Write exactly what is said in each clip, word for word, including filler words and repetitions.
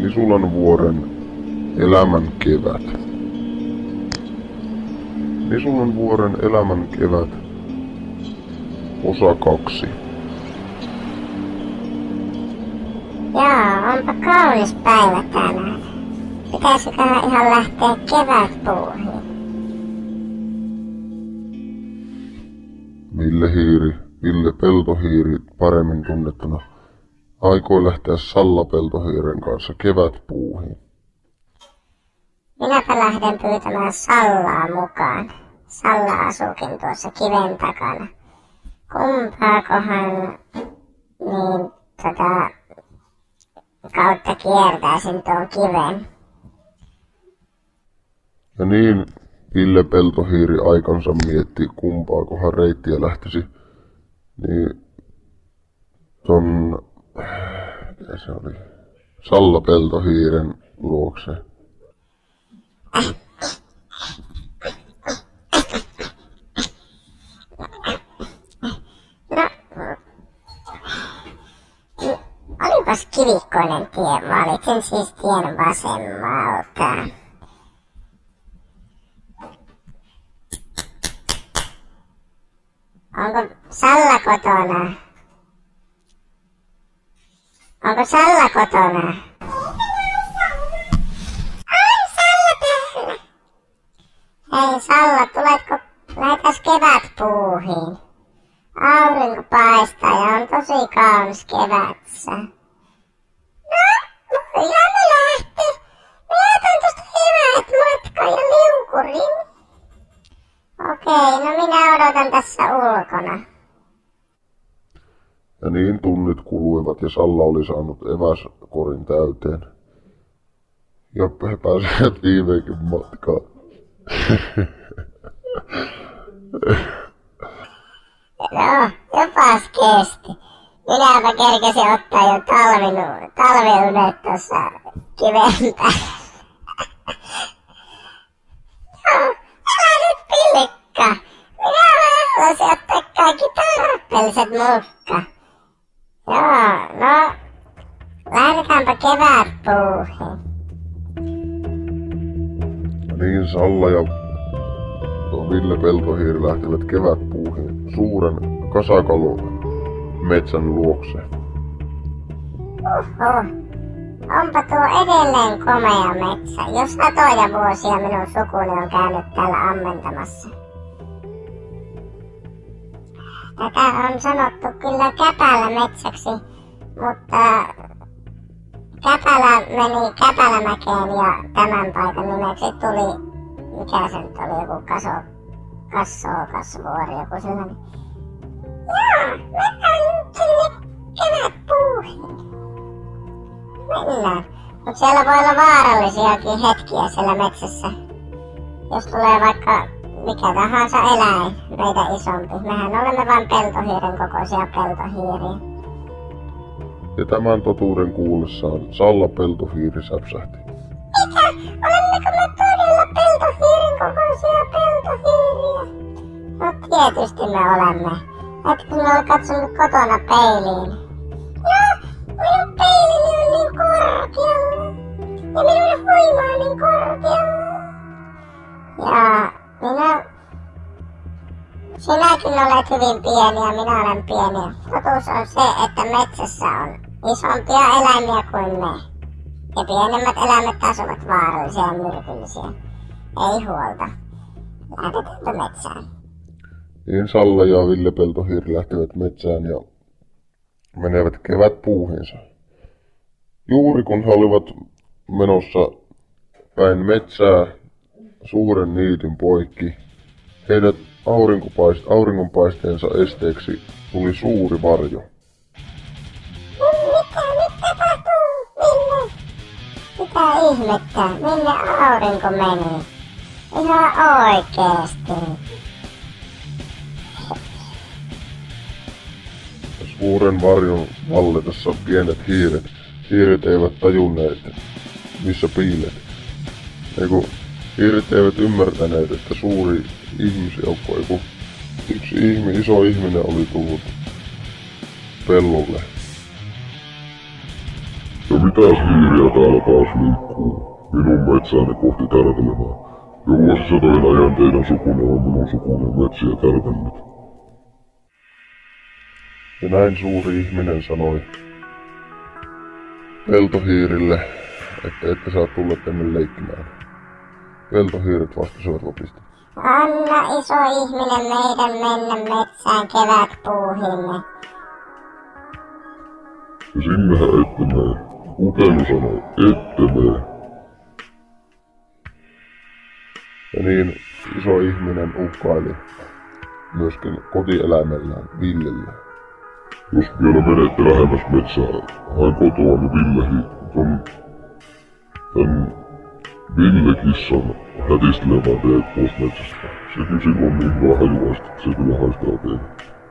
Nisulanvuoren elämän kevät. Nisulanvuoren elämän kevät. Osa kaksi. Joo, onpa kaunis päivä tänään. Pitäisiköhän ihan lähteä kevätpuuhiin? Ville Hiiri, Ville Peltohiiri paremmin tunnettuna, aikoi lähteä Salla Peltohiiren kanssa kevätpuuhiin. Minäpä lähden pyytämään Sallaa mukaan. Salla asuukin tuossa kiven takana. Kumpaakohan niin tota kautta kiertäisin tuon kiven. Ja niin Ville Peltohiiri aikansa mietti, kumpaakohan reittiä lähtisi, niin ton, mikä se oli, Salla Peltohiiren luokse. No, olipas kivikkoinen tie, valitsin siis tien vasemmalta. Onko Salla kotona? Onko Salla kotona? Ai, Salla täällä. Hei Salla, tuletko, lähdetään kevätpuuhiin. Aurinko paistaa ja on tosi kaunis kevätsä. No, voidaan me lähteä. Mä jätän tosta hyvät matka ja liukurin. Okei, no minä odotan tässä ulkona. Ja niin tunnit kuluivat ja Salla oli saanut eväskorin täyteen. Ja he pääsivät viimeinkin matkaan. No, jopas kesti. Minäpä kerkesin ottaa jo talvinu, talviunet tuossa kiven päällä. Joo, älä nyt pilkka. Minä haluaisin ottaa kaikki tarpeelliset mukaan. Joo, no, lähdetäänpä kevätpuuhiin. Ja niin Salla ja tuo Ville Peltohiiri lähtivät kevätpuuhiin suuren kasakalun metsän luokse. Uhuh. Onpa tuo edelleen komea metsä. Jo satoja vuosia minun sukuni on käynyt täällä ammentamassa. Tätä on sanottu kyllä Käpälämetsäksi, mutta Käpälä meni Käpälämäkeen ja tämän paikan nimeksi tuli, mikä se nyt oli, joku kaso, kassoo, kasvuori, joku sellainen. Joo, mennään nyt sinne kevätpuuhiin. Mennään. Mut siellä voi olla vaarallisiakin hetkiä siellä metsässä. Jos tulee vaikka mikä tahansa eläin meitä isompi. Mehän olemme vain peltohiiren kokoisia peltohiiriä. Ja tämän totuuden kuullessaan Salla Peltohiiri säpsähti. Mitä? Olemmeko me todella peltohiiren kokoisia peltohiiriä? No tietysti me olemme. Etkö me ole katsonut kotona peiliin? Joo, minun peilini on niin korkealla. Ja minun huima on niin korkealla. Ja minä... Sinäkin olet hyvin pieni ja minä olen pieni. Totuus on se, että metsässä on isompia eläimiä kuin me. Ja pienemmät eläimet taas ovat vaarallisia ja myrkyllisiä. Ei huolta. Lähdetäänkö metsään? Niin Salla ja Ville Peltohiiri lähtivät metsään ja menevät kevätpuuhiinsa. Juuri kun he olivat menossa päin metsää suuren niityn poikki, heidät aurinkopaist- auringonpaisteensa esteeksi tuli suuri varjo. Mitä nyt tapahtuu? Minne? Mitä ihmettä? Minne aurinko meni? Ihan oikeesti. Suuren varjon vallitessa pienet hiiret, hiiret eivät tajunneet, missä piilet. Eiku, hiiret eivät ymmärtäneet, että suuri ihmisjoukko, eiku, yksi ihmi, iso ihminen oli tullut pellolle. Ja mitäs hiiriä täällä taas liikkuu minun metsääni kohti tärvelemään? Jo vuosisatojen ajan teidän sukunne on minun sukunne metsiä tärvellyt. Ja näin suuri ihminen sanoi peltohiirille, että ette saa tulla tänne leikkimään. Peltohiiret vastasivat lopista. Anna iso ihminen meidän mennä metsään kevätpuuhimme. Ja sinnehän ette mene. Utelu sanoi, ette mene. Ja niin iso ihminen uhkaili myöskin kotieläimellään Villelle. Jos vielä menette lähemmäs metsää, hain kotoani Villehi, ton, tän Ville-kissan hätistelemään teet pois metsästä. Se kyllä silloin niin hyvä hajuaista, se kyllä haistaa teille.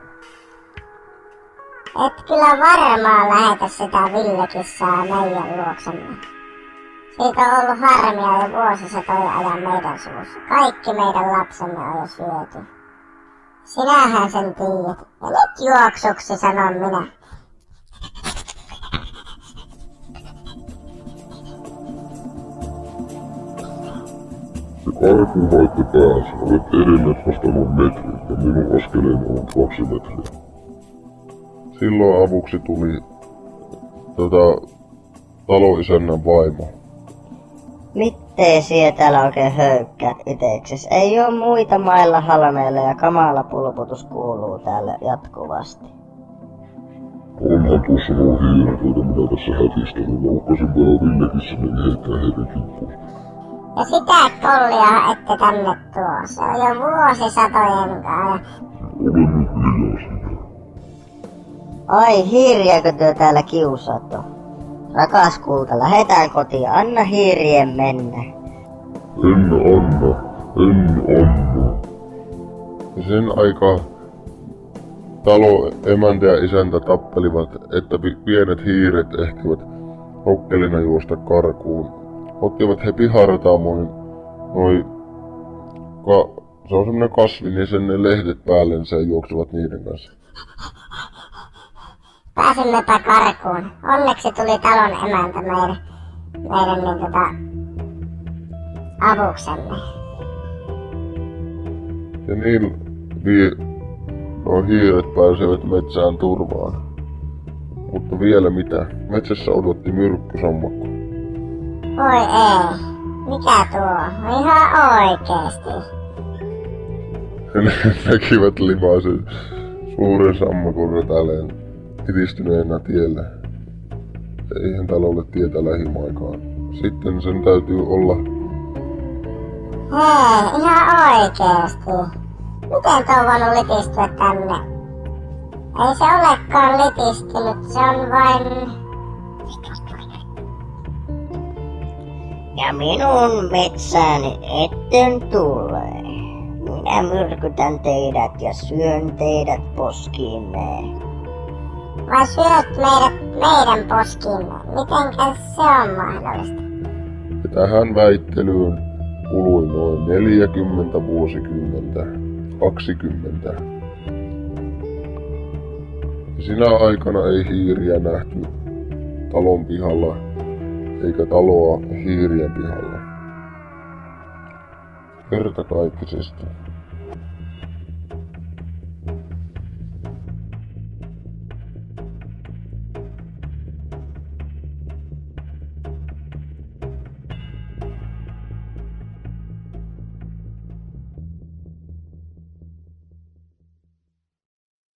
Et kyllä varmaan lähetä sitä Ville-kissaa meidän luoksemme. Siitä on ollut harmia jo vuosisatojen ajan meidän suussa. Kaikki meidän lapsemme on jo syöty. Sinähän sen tiedät. Ja nyt juoksuksi sanon minä. Te karkuun hoitte päässä, olette edenneet vasta noin metrin, ja minun askeleeni on kaksi metriä. Silloin avuksi tuli tota, taloisännän vaimo. Mittee siellä täällä oikein höykkäät itekses? Ei oo muita mailla halmeilla ja kamala pulputus kuuluu täällä jatkuvasti. Onhan tuossa nuo hiiret, joita minä tässä hätistelen. Mä uhkasin täällä Villekissä meni heittää heidän kimppuun. Ja sitä kollia ette tänne tuo. Se on jo vuosisatojen kanssa. Olen nyt hiljaa sinä. Ai hiiriäkö työ täällä kiusattu? Rakas kulta, lähetään kotiin, anna hiirien mennä. En anna, en anna. Ja sen aikaa talo emäntä ja isäntä tappelivat, että pienet hiiret ehtivät hokkelina juosta karkuun. Ottivat he pihartaamoin noi, ka, se on semmonen kasvi, niin sen ne lehdet päällensä ja juoksuvat niiden kanssa. Pääsimmepä karkuun. Onneksi tuli talon emäntä meidän, meidän niin tota, avuksemme. Ja niin vi, nuo hiiret pääsevät metsään turvaan. Mutta vielä mitä? Metsässä odotti myrkkysammakko. Voi ei. Mikä tuo? Ihan oikeesti. Ne näkivät limaisen suuren sammakon rötäleen kitistyneenä tiellä. Eihän täällä ole tietä lähimaikaan. Sitten sen täytyy olla... Hei, ihan oikeesti. Miten tuo on voinut litistyä tänne? Ei se olekaan litistynyt, se on vain... Ja minun metsääni etten tule. Minä myrkytän teidät ja syön teidät poskiinne. Vai syöt meidät meidän poskiimme? Mitenkäs se on mahdollista? Ja tähän väittelyyn kului noin neljäkymmentä vuosikymmentä, kaksikymmentä. Ja sinä aikana ei hiiriä nähty talon pihalla, eikä taloa hiirien pihalla. Kertakaikkisesti